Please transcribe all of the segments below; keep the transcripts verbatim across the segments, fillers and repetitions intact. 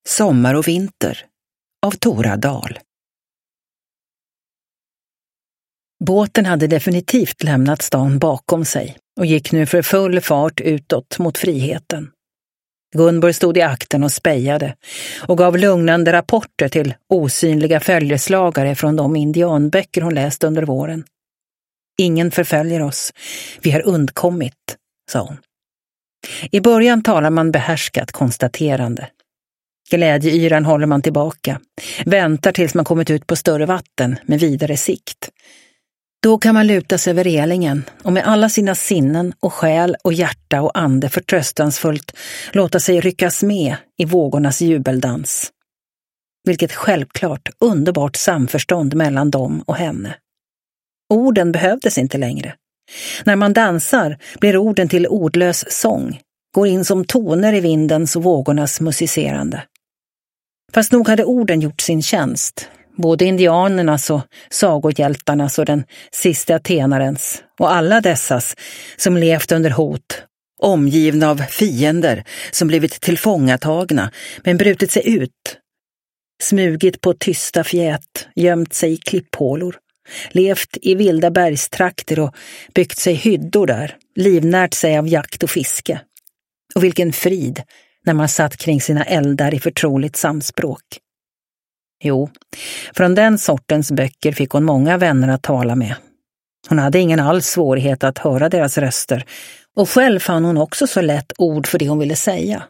Sommar och vinter av Tora Dahl. Båten hade definitivt lämnat stan bakom sig och gick nu för full fart utåt mot friheten. Gunborg stod i akten och spejade och gav lugnande rapporter till osynliga följeslagare från de indianböcker hon läst under våren. Ingen förföljer oss, vi har undkommit, sa hon. I början talar man behärskat konstaterande. Glädjeyran håller man tillbaka, väntar tills man kommit ut på större vatten med vidare sikt. Då kan man luta sig över relingen och med alla sina sinnen och själ och hjärta och ande förtröstansfullt låta sig ryckas med i vågornas jubeldans. Vilket självklart underbart samförstånd mellan dem och henne. Orden behövdes inte längre. När man dansar blir orden till ordlös sång, går in som toner i vindens och vågornas musicerande. Fast nog hade orden gjort sin tjänst, både indianernas och sagohjältarnas och den sista atenarens och alla dessas som levt under hot, omgivna av fiender som blivit tillfångatagna men brutit sig ut, smugit på tysta fjät, gömt sig i klipphålor, levt i vilda bergstrakter och byggt sig hyddor där, livnärt sig av jakt och fiske. Och vilken frid när man satt kring sina eldar i förtroligt samspråk. Jo, från den sortens böcker fick hon många vänner att tala med. Hon hade ingen alls svårighet att höra deras röster och själv fann hon också så lätt ord för det hon ville säga.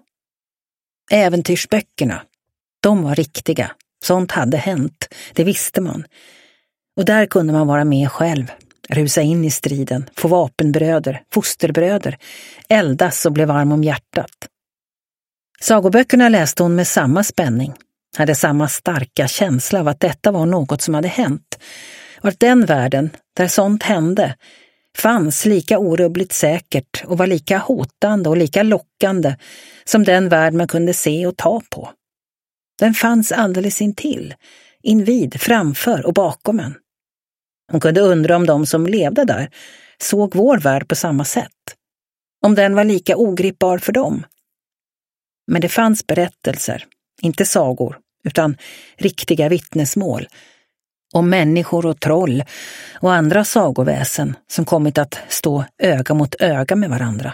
Äventyrsböckerna, de var riktiga. Sånt hade hänt, det visste man. Och där kunde man vara med själv, rusa in i striden, få vapenbröder, fosterbröder, eldas och bli varm om hjärtat. Sagoböckerna läste hon med samma spänning, hade samma starka känsla av att detta var något som hade hänt och att den världen, där sånt hände, fanns lika orubbligt säkert och var lika hotande och lika lockande som den värld man kunde se och ta på. Den fanns alldeles intill, invid, framför och bakom en. Hon kunde undra om de som levde där såg vår värld på samma sätt. Om den var lika ogripbar för dem. Men det fanns berättelser, inte sagor, utan riktiga vittnesmål. Om människor och troll och andra sagoväsen som kommit att stå öga mot öga med varandra.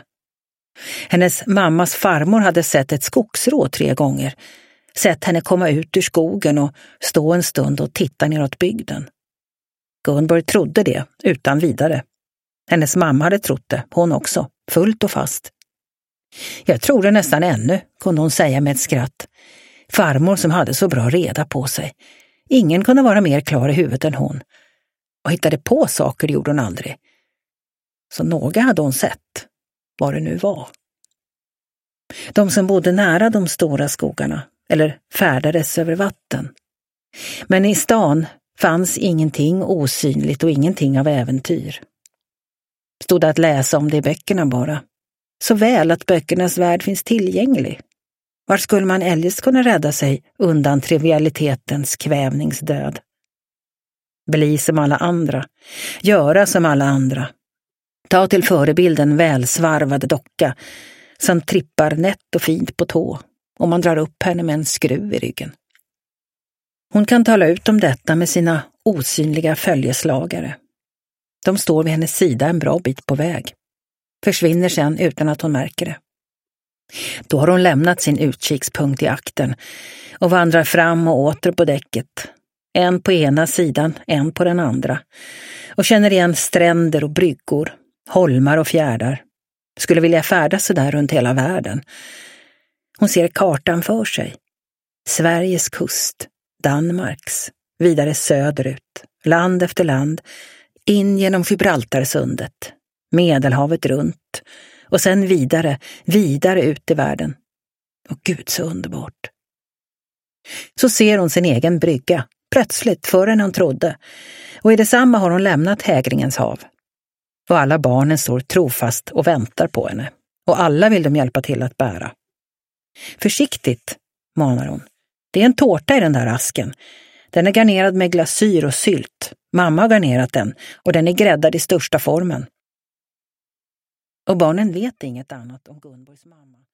Hennes mammas farmor hade sett ett skogsrå tre gånger. Sett henne komma ut ur skogen och stå en stund och titta neråt bygden. Gunborg trodde det utan vidare. Hennes mamma hade trott det, hon också, fullt och fast. Jag tror det nästan ännu, kunde hon säga med ett skratt. Farmor som hade så bra reda på sig. Ingen kunde vara mer klar i huvudet än hon. Och hittade på saker gjorde hon aldrig. Så några hade hon sett, vad det nu var. De som bodde nära de stora skogarna, eller färdades över vatten. Men i stan fanns ingenting osynligt och ingenting av äventyr. Stod att läsa om det i böckerna bara. Så väl att böckernas värld finns tillgänglig. Var skulle man eljest kunna rädda sig undan trivialitetens kvävningsdöd? Bli som alla andra. Göra som alla andra. Ta till förebild en välsvarvad docka som trippar nätt och fint på tå om man drar upp henne med en skruv i ryggen. Hon kan tala ut om detta med sina osynliga följeslagare. De står vid hennes sida en bra bit på väg. Försvinner sen utan att hon märker det. Då har hon lämnat sin utkikspunkt i akten och vandrar fram och åter på däcket. En på ena sidan, en på den andra. Och känner igen stränder och bryggor, holmar och fjärdar. Skulle vilja färdas så där runt hela världen. Hon ser kartan för sig. Sveriges kust, Danmarks, vidare söderut, land efter land, in genom Gibraltarsundet, Medelhavet runt och sen vidare, vidare ut i världen. Och Gud, så underbart. Så ser hon sin egen brygga, plötsligt förrän än hon trodde, och i detsamma har hon lämnat Hägringens hav. Och alla barnen står trofast och väntar på henne, och alla vill de hjälpa till att bära. Försiktigt, manar hon. Det är en tårta i den där asken. Den är garnerad med glasyr och sylt. Mamma har garnerat den och den är gräddad i största formen. Och barnen vet inget annat om Gunborgs mamma.